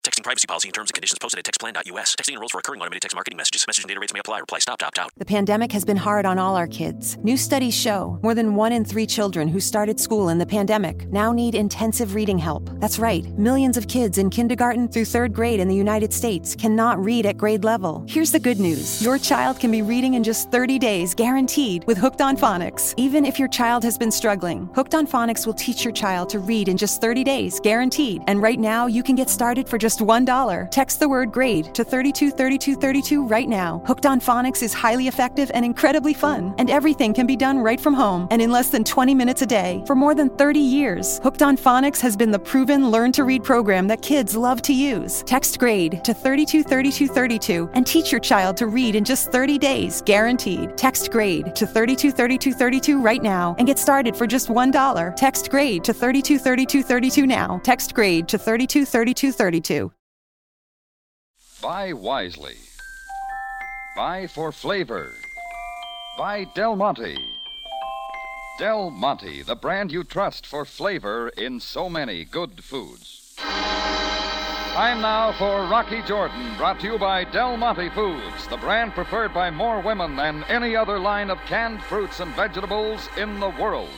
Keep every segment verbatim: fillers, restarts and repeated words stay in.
Texting privacy policy and terms and conditions posted at text plan dot U S. Texting enrolls for recurring automated text marketing messages. Message and data rates may apply. Reply stop to opt out. The pandemic has been hard on all our kids. New studies show more than one in three children who started school in the pandemic now need intensive reading help. That's right. Millions of kids in kindergarten through third grade in the United States cannot read at grade level. Here's the good news. Your child can be reading in just thirty days, guaranteed, with Hooked on Phonics. Even if your child has been struggling, Hooked on Phonics will teach your child to read in just thirty days, guaranteed. And right now, you can get started for just one dollar. Text the word GRADE to thirty-two thirty-two thirty-two right now. Hooked on Phonics is highly effective and incredibly fun. And everything can be done right from home and in less than twenty minutes a day. For more than thirty years, Hooked on Phonics has been the proven learn-to-read program that kids love to use. Text GRADE to thirty-two thirty-two thirty-two and teach your child to read in just thirty days, guaranteed. Text GRADE to thirty-two thirty-two thirty-two right now and get started for just one dollar. Text GRADE to thirty-two thirty-two thirty-two now. Text GRADE to thirty-two thirty-two thirty-two. Buy wisely. Buy for flavor. Buy Del Monte. Del Monte, the brand you trust for flavor in so many good foods. Time now for Rocky Jordan, brought to you by Del Monte Foods, the brand preferred by more women than any other line of canned fruits and vegetables in the world.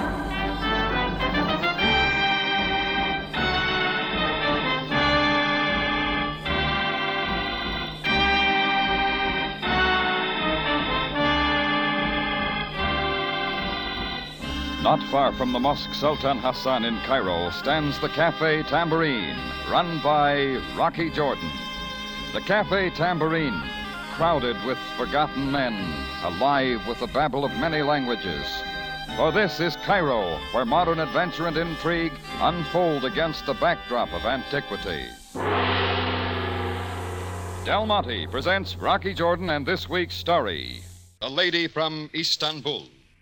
Not far from the Mosque Sultan Hassan in Cairo stands the Cafe Tambourine, run by Rocky Jordan. The Cafe Tambourine, crowded with forgotten men, alive with the babble of many languages. For this is Cairo, where modern adventure and intrigue unfold against the backdrop of antiquity. Del Monte presents Rocky Jordan and this week's story, A Lady from Istanbul.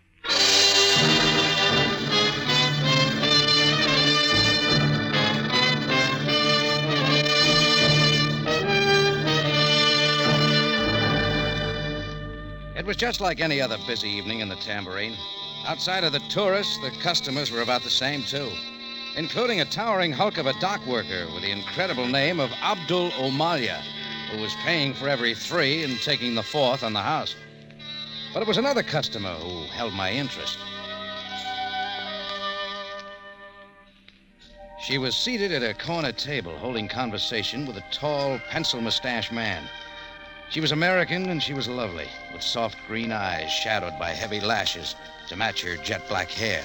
It was just like any other busy evening in the Tambourine. Outside of the tourists, the customers were about the same, too, including a towering hulk of a dock worker with the incredible name of Abdul Omalia, who was paying for every three and taking the fourth on the house. But it was another customer who held my interest. She was seated at a corner table holding conversation with a tall, pencil-mustached man. She was American, and she was lovely, with soft green eyes shadowed by heavy lashes to match her jet-black hair.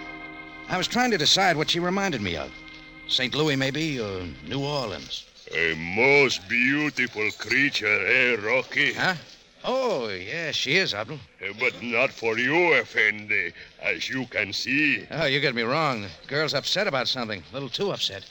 I was trying to decide what she reminded me of. Saint Louis, maybe, or New Orleans. A most beautiful creature, eh, Rocky? Huh? Oh, yeah, she is, Abdul. Uh, but not for you, Effendi, as you can see. Oh, you got me wrong. The girl's upset about something. A little too upset.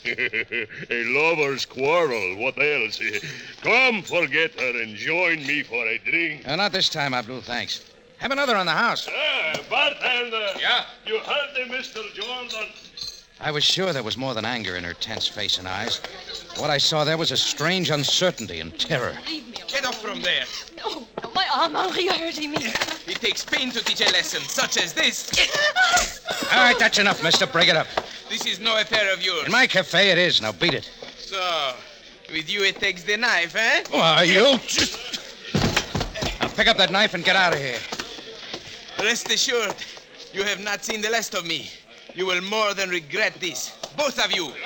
A lover's quarrel, what else? Come, forget her and join me for a drink. Uh, not this time, Abdul, thanks. Have another on the house. Ah, bartender. Yeah? You heard the Mister Jordan? I was sure there was more than anger in her tense face and eyes. What I saw there was a strange uncertainty and terror. Leave me alone. Get off from there. No, no, my arm, Henri, you're hurting me. It takes pain to teach a lesson such as this. All right, that's enough, mister. Break it up. This is no affair of yours. In my cafe, it is. Now beat it. So, with you it takes the knife, eh? Why, you just... Now pick up that knife and get out of here. Rest assured, you have not seen the last of me. You will more than regret this. Both of you.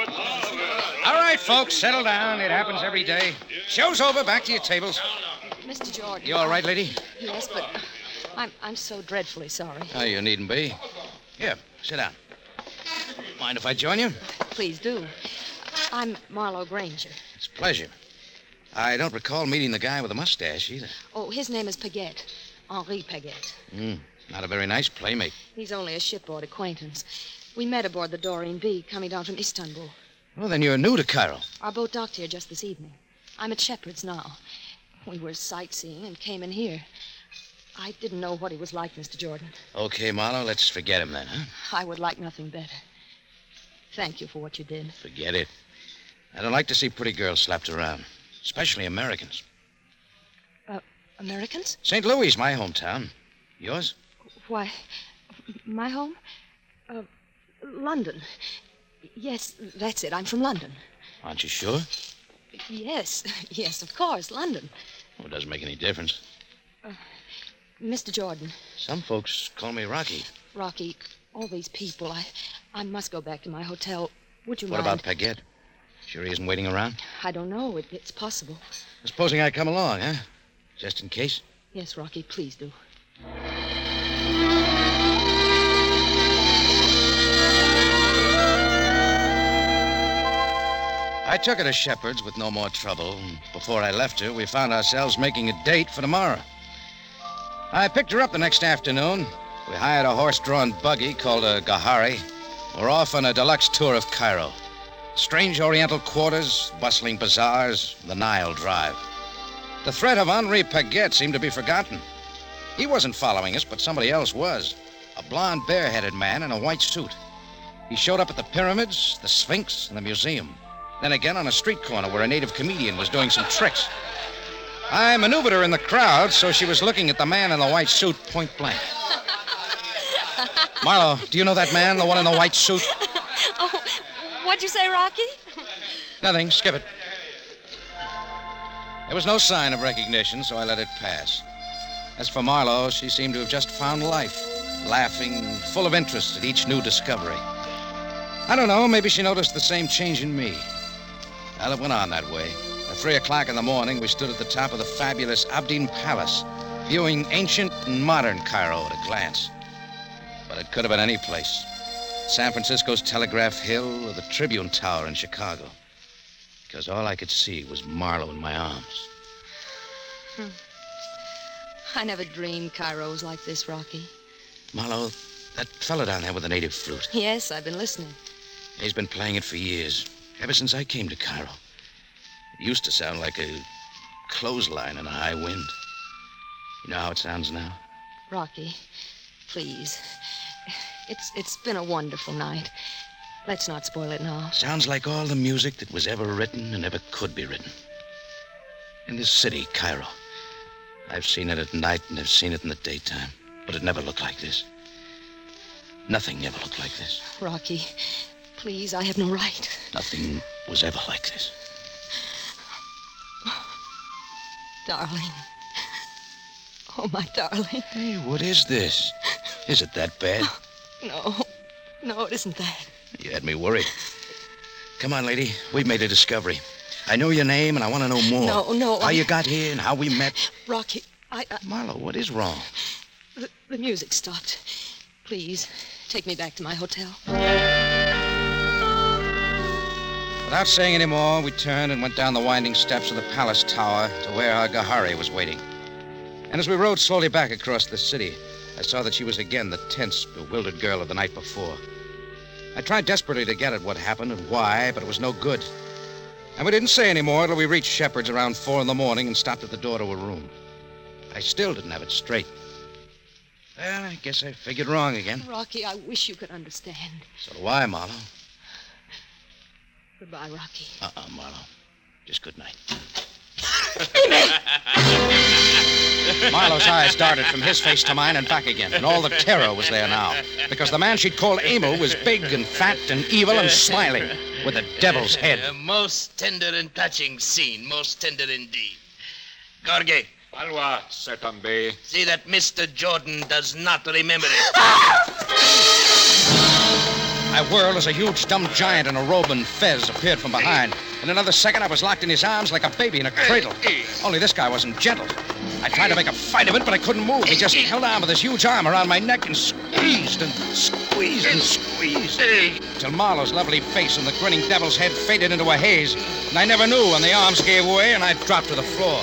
All right, folks, settle down. It happens every day. Show's over. Back to your tables. Mister Jordan. You all right, lady? Yes, but I'm I'm so dreadfully sorry. Oh, you needn't be. Here, sit down. Mind if I join you? Please do. I'm Marlowe Granger. It's a pleasure. I don't recall meeting the guy with the mustache either. Oh, his name is Paget. Henri Paget. Hmm, not a very nice playmate. He's only a shipboard acquaintance. We met aboard the Doreen B, coming down from Istanbul. Well, then you're new to Cairo. Our boat docked here just this evening. I'm at Shepherd's now. We were sightseeing and came in here. I didn't know what he was like, Mister Jordan. Okay, Marlowe, let's forget him then, huh? I would like nothing better. Thank you for what you did. Forget it. I don't like to see pretty girls slapped around, especially Americans. Uh, Americans? Saint Louis, my hometown. Yours? Why, my home? Uh, London. Yes, that's it. I'm from London. Aren't you sure? Yes, yes, of course, London. Well, it doesn't make any difference. Uh, Mister Jordan. Some folks call me Rocky. Rocky, all these people, I I must go back to my hotel. Would you What mind? about Paget? Sure he isn't waiting around? I don't know. It, it's possible. Supposing I come along, huh? Just in case? Yes, Rocky, please do. I took her to Shepherd's with no more trouble. Before I left her, we found ourselves making a date for tomorrow. I picked her up the next afternoon. We hired a horse-drawn buggy called a Gahari. We're off on a deluxe tour of Cairo. Strange oriental quarters, bustling bazaars, the Nile Drive. The threat of Henri Paget seemed to be forgotten. He wasn't following us, but somebody else was. A blond, bare-headed man in a white suit. He showed up at the pyramids, the Sphinx, and the museum. Then again on a street corner where a native comedian was doing some tricks. I maneuvered her in the crowd so she was looking at the man in the white suit point blank. Marlo, do you know that man, the one in the white suit? Oh, what'd you say, Rocky? Nothing. Skip it. There was no sign of recognition, so I let it pass. As for Marlo, she seemed to have just found life, laughing, full of interest at each new discovery. I don't know, maybe she noticed the same change in me. Well, it went on that way. At three o'clock in the morning, we stood at the top of the fabulous Abdin Palace, viewing ancient and modern Cairo at a glance. But it could have been any place. San Francisco's Telegraph Hill or the Tribune Tower in Chicago. Because all I could see was Marlo in my arms. Hmm. I never dreamed Cairo was like this, Rocky. Marlo, that fella down there with the native flute. Yes, I've been listening. He's been playing it for years, ever since I came to Cairo. It used to sound like a clothesline in a high wind. You know how it sounds now? Rocky, please. It's it's been a wonderful night. Let's not spoil it now. Sounds like all the music that was ever written and ever could be written. In this city, Cairo. I've seen it at night and I've seen it in the daytime, but it never looked like this. Nothing ever looked like this. Rocky, please, I have no right. Nothing was ever like this. Darling. Oh, my darling. Hey, what is this? Is it that bad? No. No, it isn't that. You had me worried. Come on, lady. We've made a discovery. I know your name, and I want to know more. No, no, How I... you got here and how we met. Rocky, I... I... Marlo, what is wrong? The, the music stopped. Please, take me back to my hotel. Without saying any more, we turned and went down the winding steps of the palace tower to where our Gahari was waiting. And as we rode slowly back across the city, I saw that she was again the tense, bewildered girl of the night before. I tried desperately to get at what happened and why, but it was no good. And we didn't say any more till we reached Shepherd's around four in the morning and stopped at the door to a room. I still didn't have it straight. Well, I guess I figured wrong again. Rocky, I wish you could understand. So do I, Marlo. Goodbye, Rocky. Uh-uh, Marlo. Just good night. Marlo's eyes darted from his face to mine and back again, and all the terror was there now, because the man she'd called Emil was big and fat and evil and smiling, with a devil's head. A most tender and touching scene, most tender indeed. Gorge. Alwa, Setambe. See that Mister Jordan does not remember it. I whirled as a huge, dumb giant in a robe and fez appeared from behind. In another second, I was locked in his arms like a baby in a cradle. Only this guy wasn't gentle. I tried to make a fight of it, but I couldn't move. He just held on with his huge arm around my neck and squeezed and squeezed and squeezed. Till Marlo's lovely face and the grinning devil's head faded into a haze. And I never knew when the arms gave way and I dropped to the floor.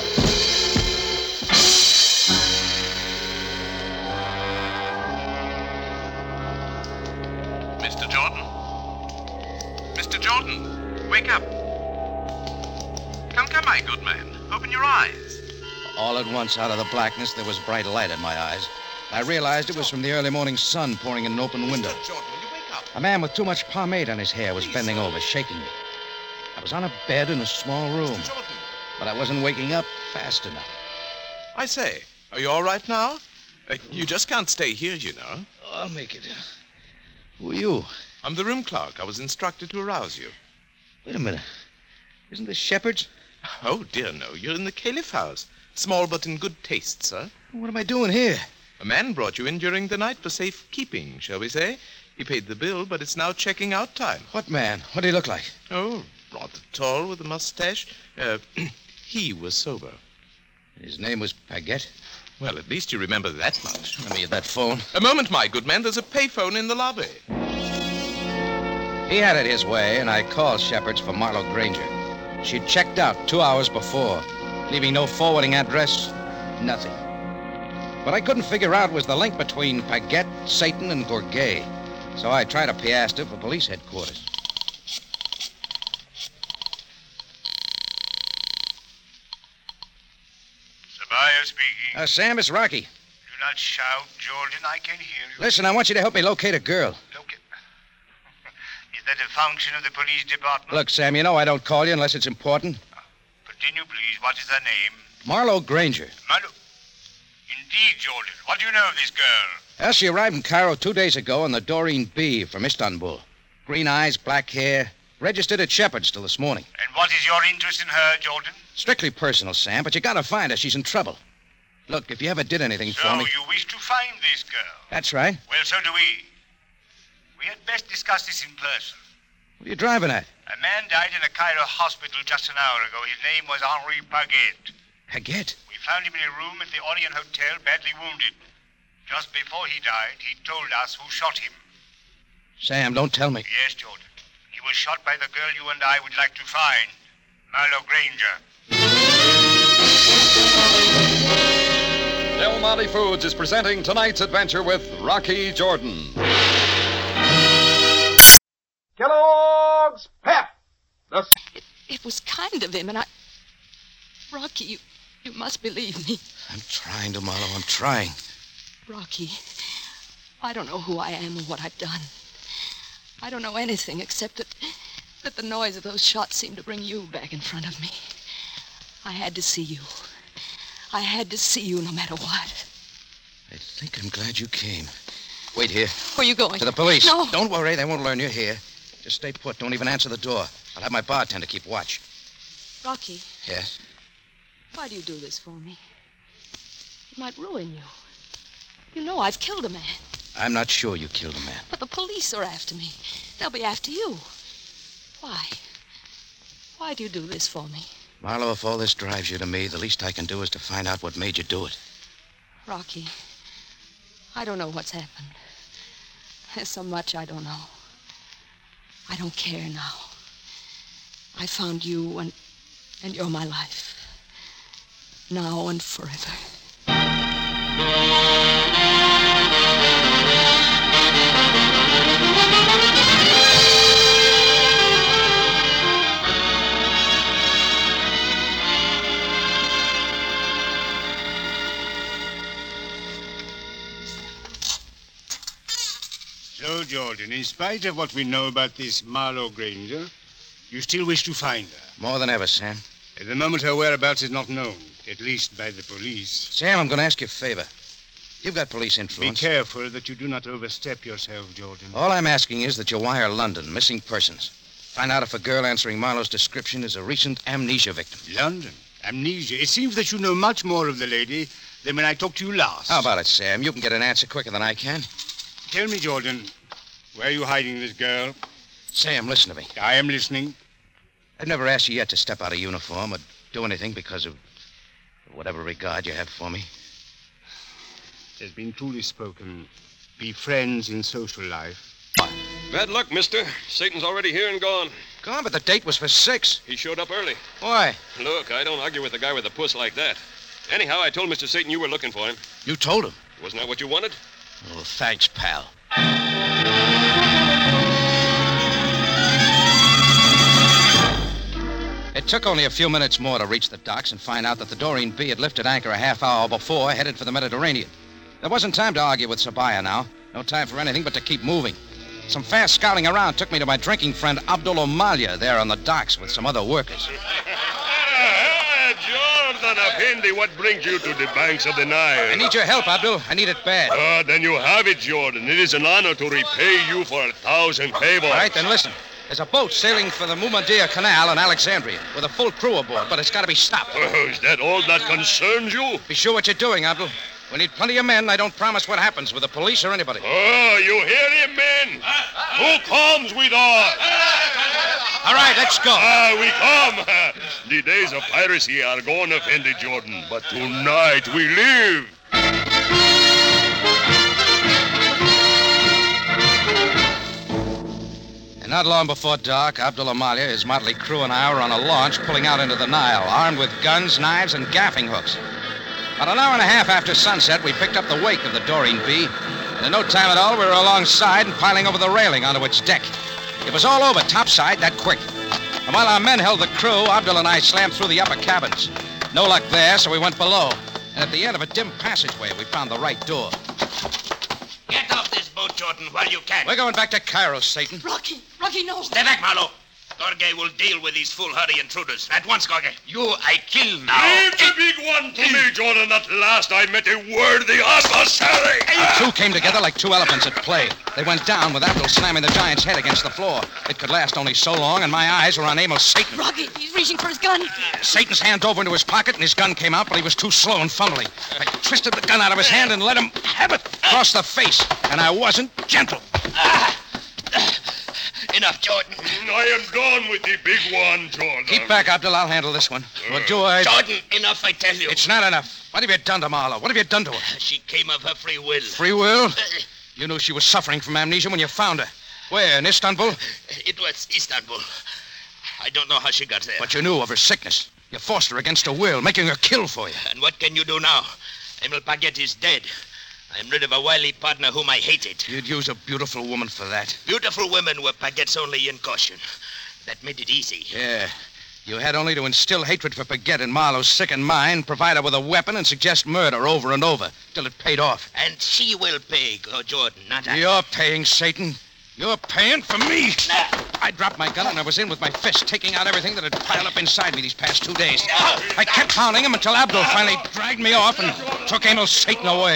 Mister Jordan? Mister Jordan, wake up. Come, come, my good man. Open your eyes. All at once, out of the blackness, there was bright light in my eyes. I realized it was from the early morning sun pouring in an open window. Mister Jordan, will you wake up? A man with too much pomade on his hair was bending over, shaking me. I was on a bed in a small room, Mister Jordan. but I wasn't waking up fast enough. I say, are you all right now? Uh, you just can't stay here, you know. Oh, I'll make it. Who are you? I'm the room clerk. I was instructed to arouse you. Wait a minute. Isn't this Shepard's? Oh, dear, no. You're in the Caliph house. Small but in good taste, sir. What am I doing here? A man brought you in during the night for safekeeping, shall we say? He paid the bill, but it's now checking out time. What man? What did he look like? Oh, rather tall with a mustache. Uh, he was sober. His name was Paget? Well, at least you remember that much. Let me get that phone. A moment, my good man. There's a payphone in the lobby. He had it his way, and I called Shepard's for Marlo Granger. She'd checked out two hours before, leaving no forwarding address, nothing. What I couldn't figure out was the link between Paget, Satan, and Gourget. So I tried a Piasta for police headquarters. Sabaya speaking. Uh, Sam, it's Rocky. Do not shout, Jordan. I can hear you. Listen, I want you to help me locate a girl. Locate? Is that a function of the police department? Look, Sam, you know I don't call you unless it's important. Continue, please. What is her name? Marlo Granger. Marlo. Indeed, Jordan. What do you know of this girl? Well, she arrived in Cairo two days ago on the Doreen B from Istanbul. Green eyes, black hair. Registered at Shepard's till this morning. And what is your interest in her, Jordan? Strictly personal, Sam, but you gotta find her. She's in trouble. Look, if you ever did anything so for me... So you wish to find this girl? That's right. Well, so do we. We had best discuss this in person. What are you driving at? A man died in a Cairo hospital just an hour ago. His name was Henri Paget. Paget? We found him in a room at the Orient Hotel, badly wounded. Just before he died, he told us who shot him. Sam, don't tell me. Yes, Jordan. He was shot by the girl you and I would like to find, Marlo Granger. Del Monte Foods is presenting tonight's adventure with Rocky Jordan. Kellogg's Pep! The... It, it was kind of him, and I... Rocky, you, you must believe me. I'm trying to, Marlo. I'm trying. Rocky, I don't know who I am or what I've done. I don't know anything except that, that the noise of those shots seemed to bring you back in front of me. I had to see you. I had to see you no matter what. I think I'm glad you came. Wait here. Where are you going? To the police. No. Don't worry. They won't learn you're here. Just stay put. Don't even answer the door. I'll have my bartender keep watch. Rocky. Yes? Why do you do this for me? It might ruin you. You know I've killed a man. I'm not sure you killed a man. But the police are after me. They'll be after you. Why? Why do you do this for me? Marlo, if all this drives you to me, the least I can do is to find out what made you do it. Rocky, I don't know what's happened. There's so much I don't know. I don't care now. I found you, and, and you're my life. Now and forever. So, Jordan, in spite of what we know about this Marlo Granger, you still wish to find her? More than ever, Sam. At the moment, her whereabouts is not known, at least by the police. Sam, I'm going to ask you a favor. You've got police influence. Be careful that you do not overstep yourself, Jordan. All I'm asking is that you wire London, missing persons. Find out if a girl answering Marlo's description is a recent amnesia victim. London? Amnesia? It seems that you know much more of the lady than when I talked to you last. How about it, Sam? You can get an answer quicker than I can. Tell me, Jordan, where are you hiding this girl? Sam, listen to me. I am listening. I've never asked you yet to step out of uniform or do anything because of whatever regard you have for me. It has been truly spoken. Be friends in social life. Bad luck, mister. Satan's already here and gone. Gone, but the date was for six. He showed up early. Why? Look, I don't argue with a guy with a puss like that. Anyhow, I told Mister Satan you were looking for him. You told him? Wasn't that what you wanted? Oh, thanks, pal. It took only a few minutes more to reach the docks and find out that the Doreen B had lifted anchor a half hour before, headed for the Mediterranean. There wasn't time to argue with Sabaya now. No time for anything but to keep moving. Some fast scouting around took me to my drinking friend Abdul Omalia there on the docks with some other workers. Jordan Effendi, what brings you to the banks of the Nile? I need your help, Abdul. I need it bad. Ah, uh, then you have it, Jordan. It is an honor to repay you for a thousand favors. All right, then listen. There's a boat sailing for the Mumadia Canal in Alexandria with a full crew aboard, but it's got to be stopped. Oh, is that all that concerns you? Be sure what you're doing, Abdul. We need plenty of men. I don't promise what happens with the police or anybody. Oh, you hear him, men? Who comes with us? All right, let's go. Ah, we come. The days of piracy are gone, Effendi Jordan, but tonight we live. And not long before dark, Abdul Amalia, his motley crew, and I were on a launch pulling out into the Nile, armed with guns, knives, and gaffing hooks. About an hour and a half after sunset, we picked up the wake of the Doreen B, and in no time at all, we were alongside and piling over the railing onto its deck. It was all over topside that quick. And while our men held the crew, Abdul and I slammed through the upper cabins. No luck there, so we went below. And at the end of a dim passageway, we found the right door. Get off this boat, Jordan, while you can. We're going back to Cairo, Satan. Rocky, Rocky, no. Stay back, Marlowe. Gorge will deal with these foolhardy intruders. At once, Gorge. You I kill now. Leave the big one to me, Jordan. At last I met a worthy adversary. The two came together like two elephants at play. They went down with Abdul slamming the giant's head against the floor. It could last only so long, and my eyes were on Amos Satan. Rocky, he's reaching for his gun. Satan's hand dove into his pocket, and his gun came out, but he was too slow and fumbling. I twisted the gun out of his hand and let him have it across the face, and I wasn't gentle. Ah. Enough, Jordan. I am done with the big one, Jordan. Keep back, Abdul. I'll handle this one. Uh, what do I... Jordan, enough, I tell you. It's not enough. What have you done to Marlowe? What have you done to her? She came of her free will. Free will? You knew she was suffering from amnesia when you found her. Where, in Istanbul? It was Istanbul. I don't know how she got there. But you knew of her sickness. You forced her against her will, making her kill for you. And what can you do now? Emil Paget is dead. I'm rid of a wily partner whom I hated. You'd use a beautiful woman for that. Beautiful women were Paget's only incaution. That made it easy. Yeah. You had only to instill hatred for Paget in Marlowe's sickened mind, provide her with a weapon, and suggest murder over and over, till it paid off. And she will pay, Jordan, not I. You're paying, Satan. You're paying for me. I dropped my gun and I was in with my fist, taking out everything that had piled up inside me these past two days. I kept pounding him until Abdul finally dragged me off and took Emil Satan away.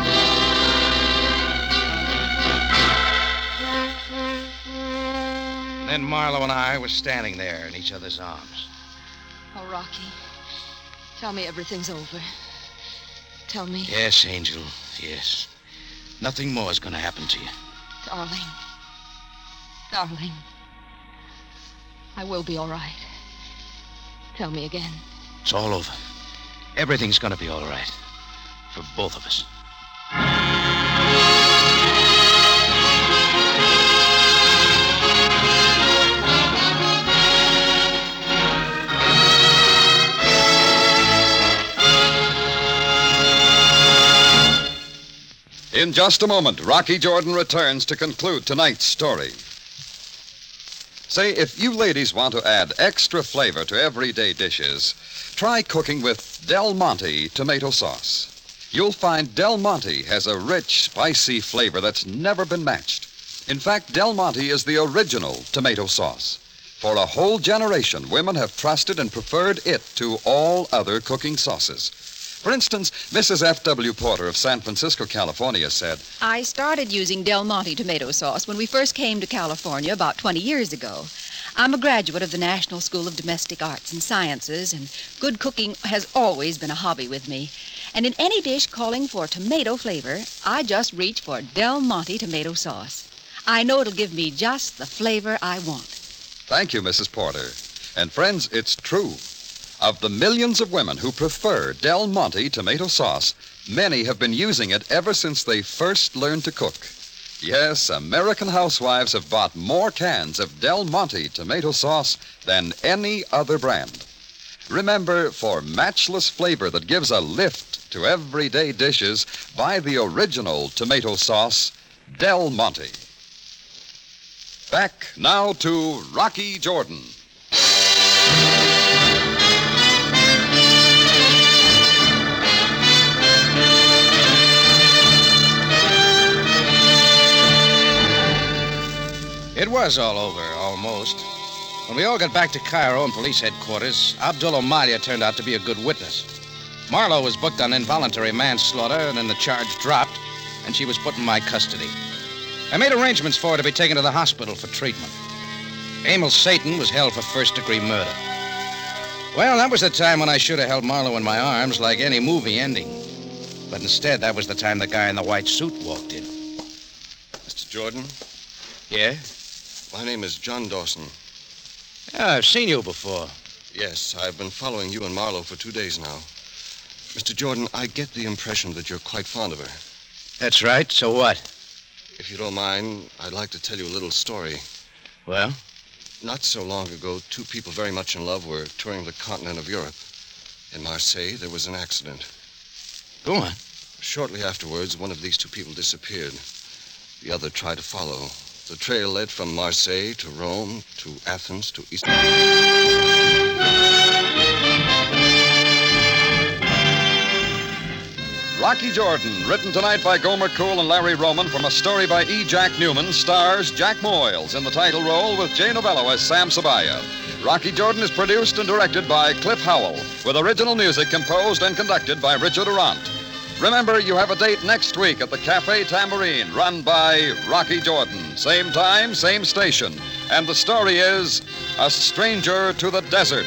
Then Marlowe and I were standing there in each other's arms. Oh, Rocky, tell me everything's over. Tell me. Yes, Angel, yes. Nothing more is going to happen to you. Darling. Darling. I will be all right. Tell me again. It's all over. Everything's going to be all right. For both of us. In just a moment, Rocky Jordan returns to conclude tonight's story. Say, if you ladies want to add extra flavor to everyday dishes, try cooking with Del Monte tomato sauce. You'll find Del Monte has a rich, spicy flavor that's never been matched. In fact, Del Monte is the original tomato sauce. For a whole generation, women have trusted and preferred it to all other cooking sauces. For instance, Missus F W Porter of San Francisco, California, said, I started using Del Monte tomato sauce when we first came to California about twenty years ago. I'm a graduate of the National School of Domestic Arts and Sciences, and good cooking has always been a hobby with me. And in any dish calling for tomato flavor, I just reach for Del Monte tomato sauce. I know it'll give me just the flavor I want. Thank you, Missus Porter. And friends, it's true. Of the millions of women who prefer Del Monte tomato sauce, many have been using it ever since they first learned to cook. Yes, American housewives have bought more cans of Del Monte tomato sauce than any other brand. Remember, for matchless flavor that gives a lift to everyday dishes, buy the original tomato sauce, Del Monte. Back now to Rocky Jordan. It was all over, almost. When we all got back to Cairo and police headquarters, Abdul Amalia turned out to be a good witness. Marlowe was booked on involuntary manslaughter, and then the charge dropped, and she was put in my custody. I made arrangements for her to be taken to the hospital for treatment. Emil Satan was held for first-degree murder. Well, that was the time when I should have held Marlowe in my arms like any movie ending. But instead, that was the time the guy in the white suit walked in. Mister Jordan? Yeah? My name is John Dawson. Yeah, I've seen you before. Yes, I've been following you and Marlowe for two days now. Mister Jordan, I get the impression that you're quite fond of her. That's right. So what? If you don't mind, I'd like to tell you a little story. Well? Not so long ago, two people very much in love were touring the continent of Europe. In Marseille, there was an accident. Go on. Shortly afterwards, one of these two people disappeared. The other tried to follow. The trail led from Marseille to Rome to Athens to East... Rocky Jordan, written tonight by Gomer Cool and Larry Roman from a story by E. Jack Newman, stars Jack Moyles in the title role with Jay Novello as Sam Sabaya. Rocky Jordan is produced and directed by Cliff Howell, with original music composed and conducted by Richard Arant. Remember, you have a date next week at the Cafe Tambourine, run by Rocky Jordan. Same time, same station. And the story is A Stranger to the Desert.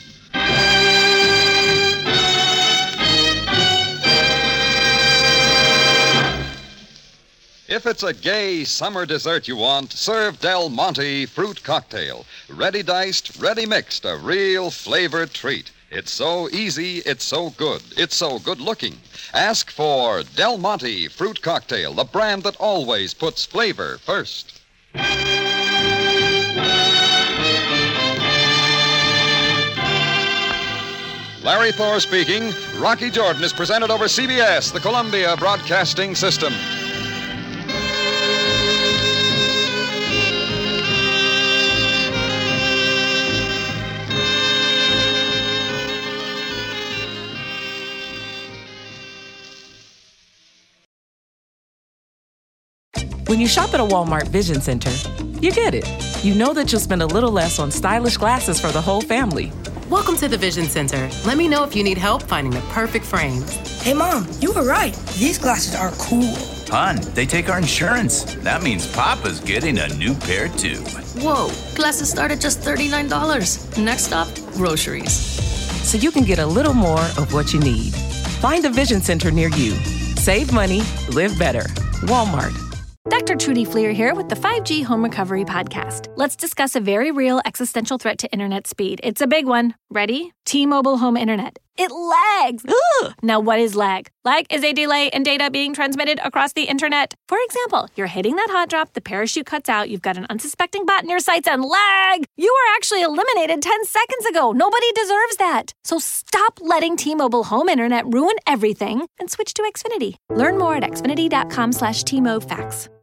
If it's a gay summer dessert you want, serve Del Monte Fruit Cocktail. Ready diced, ready mixed, a real flavored treat. It's so easy, it's so good, it's so good looking. Ask for Del Monte Fruit Cocktail, the brand that always puts flavor first. Larry Thor speaking. Rocky Jordan is presented over C B S, the Columbia Broadcasting System. When you shop at a Walmart Vision Center, you get it. You know that you'll spend a little less on stylish glasses for the whole family. Welcome to the Vision Center. Let me know if you need help finding the perfect frames. Hey, Mom, you were right. These glasses are cool. Hon, they take our insurance. That means Papa's getting a new pair, too. Whoa, glasses start at just thirty-nine dollars. Next stop, groceries. So you can get a little more of what you need. Find a Vision Center near you. Save money, live better. Walmart. Doctor Trudy Fleer here with the five G Home Recovery Podcast. Let's discuss a very real existential threat to internet speed. It's a big one. Ready? T-Mobile Home Internet. It lags. Ugh. Now, what is lag? Lag is a delay in data being transmitted across the internet. For example, you're hitting that hot drop, the parachute cuts out, you've got an unsuspecting bot in your sights, and lag! You were actually eliminated ten seconds ago. Nobody deserves that. So stop letting T-Mobile Home Internet ruin everything and switch to Xfinity. Learn more at xfinity.com slash T-Mo facts.